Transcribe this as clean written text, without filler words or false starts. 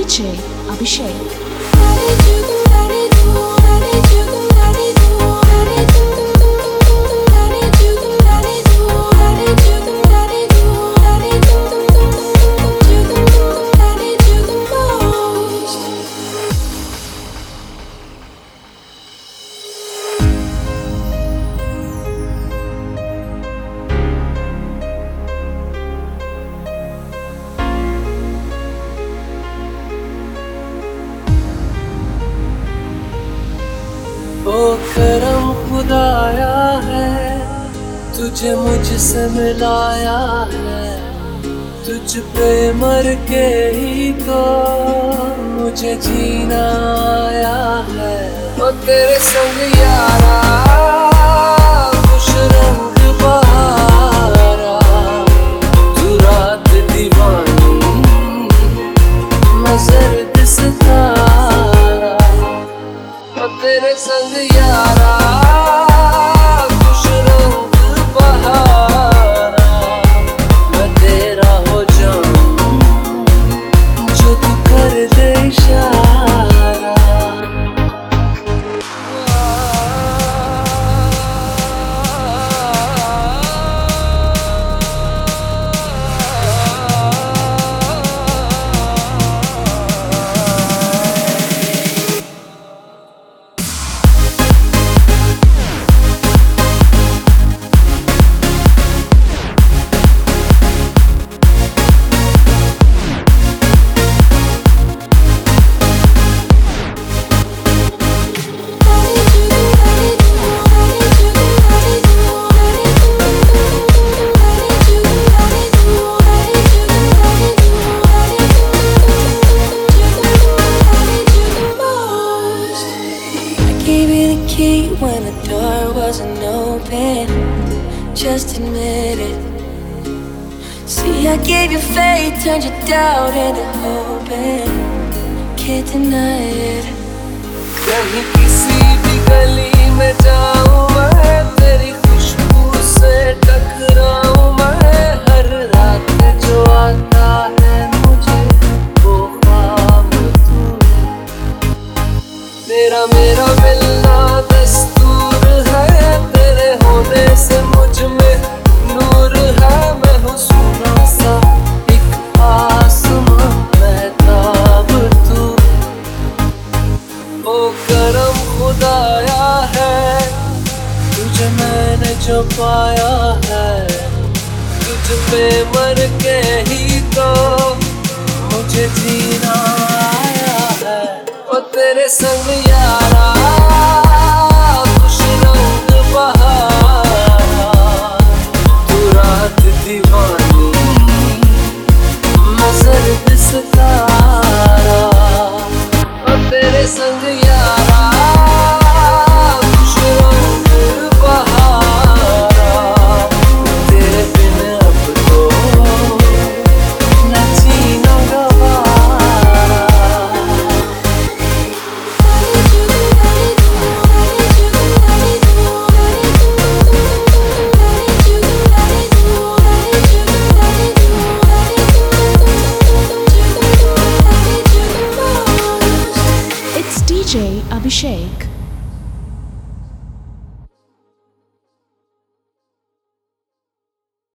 DJ Abhishek. ओ करम खुदाया है, तुझे मुझसे मिलाया है। तुझ पे मर के ही तो मुझे जीना आया है। ओ तेरे संग यारा खुश रंग बहारा, तू रात दीवानी मैं सर्द सितारा। ओ तेरे संग यारा खुश रंग बहारा, मैं तेरा हो जाऊं जो तू कर दे इशारा। When the door wasn't open, just admit it. See, I gave you faith, turned your doubt into hope, and can't deny it. कहीं किसी भी गली में जाऊं मैं, तेरी खुशबू से टकराऊं मैं। हर रात जो आता है मुझे वो ख्वाब तू। तेरा मेरा मिलना दस्तूर है, तेरे होने से मुझ में नूर है। मैं हूँ सोना सा एक आसमां महताब तू। ओ करम खुदाया है, तुझे मैंने जो पाया है। तुझ पे मर के ही तो मुझे जीना आया है। ओ तेरे संग यारा खुश रंग बहारा, तू रात दीवानी मैं सर्द सितारा। ओ तेरे संग यारा खुश रंग बहारा, तेरे बिन अब तो न जीना गवारा। It's DJ Abhishek.